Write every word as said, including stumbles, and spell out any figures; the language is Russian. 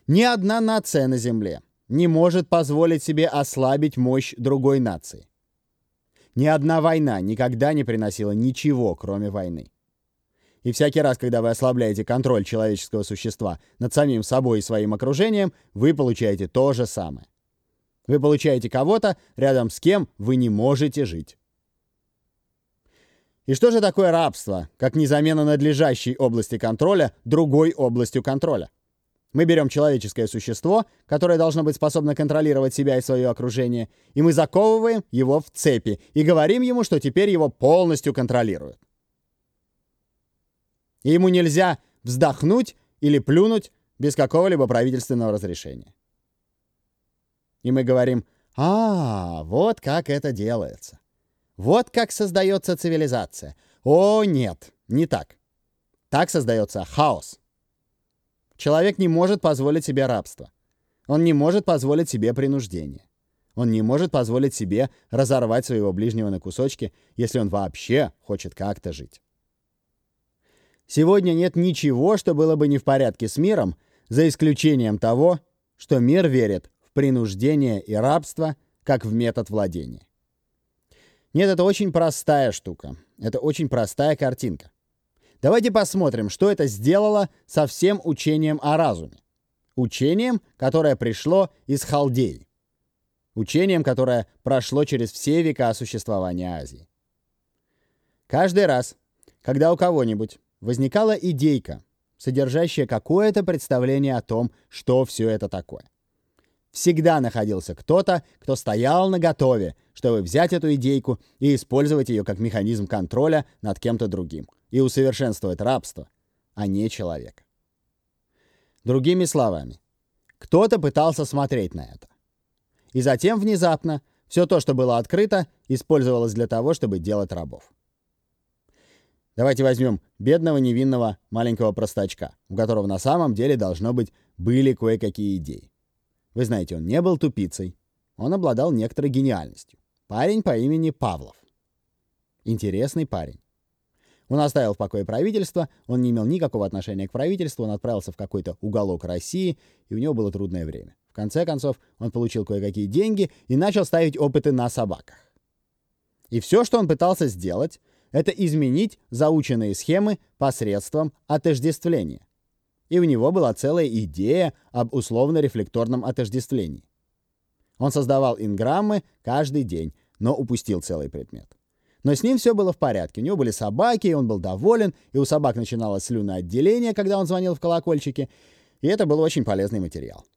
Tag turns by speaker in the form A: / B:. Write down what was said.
A: Ни одна нация на Земле не может позволить себе ослабить мощь другой нации. Ни одна война никогда не приносила ничего, кроме войны. И всякий раз, когда вы ослабляете контроль человеческого существа над самим собой и своим окружением, вы получаете то же самое. Вы получаете кого-то, рядом с кем вы не можете жить. И что же такое рабство, как не замена надлежащей области контроля другой областью контроля? Мы берем человеческое существо, которое должно быть способно контролировать себя и свое окружение, и мы заковываем его в цепи и говорим ему, что теперь его полностью контролируют. И ему нельзя вздохнуть или плюнуть без какого-либо правительственного разрешения. И мы говорим: «А, вот как это делается. Вот как создается цивилизация. О, нет, не так. Так создается хаос». Человек не может позволить себе рабство. Он не может позволить себе принуждение. Он не может позволить себе разорвать своего ближнего на кусочки, если он вообще хочет как-то жить. Сегодня нет ничего, что было бы не в порядке с миром, за исключением того, что мир верит в принуждение и рабство как в метод владения. Нет, это очень простая штука. Это очень простая картинка. Давайте посмотрим, что это сделало со всем учением о разуме. Учением, которое пришло из Халдеи. Учением, которое прошло через все века существования Азии. Каждый раз, когда у кого-нибудь возникала идейка, содержащая какое-то представление о том, что все это такое, всегда находился кто-то, кто стоял наготове, чтобы взять эту идейку и использовать ее как механизм контроля над кем-то другим и усовершенствовать рабство, а не человека. Другими словами, кто-то пытался смотреть на это. И затем внезапно все то, что было открыто, использовалось для того, чтобы делать рабов. Давайте возьмем бедного невинного маленького простачка, у которого на самом деле, должно быть, были кое-какие идеи. Вы знаете, он не был тупицей, он обладал некоторой гениальностью. Парень по имени Павлов. Интересный парень. Он оставил в покое правительство, он не имел никакого отношения к правительству, он отправился в какой-то уголок России, и у него было трудное время. В конце концов, он получил кое-какие деньги и начал ставить опыты на собаках. И все, что он пытался сделать, это изменить заученные схемы посредством отождествления. И у него была целая идея об условно-рефлекторном отождествлении. Он создавал инграммы каждый день, но упустил целый предмет. Но с ним все было в порядке. У него были собаки, и он был доволен, и у собак начиналось слюноотделение, когда он звонил в колокольчики, и это был очень полезный материал.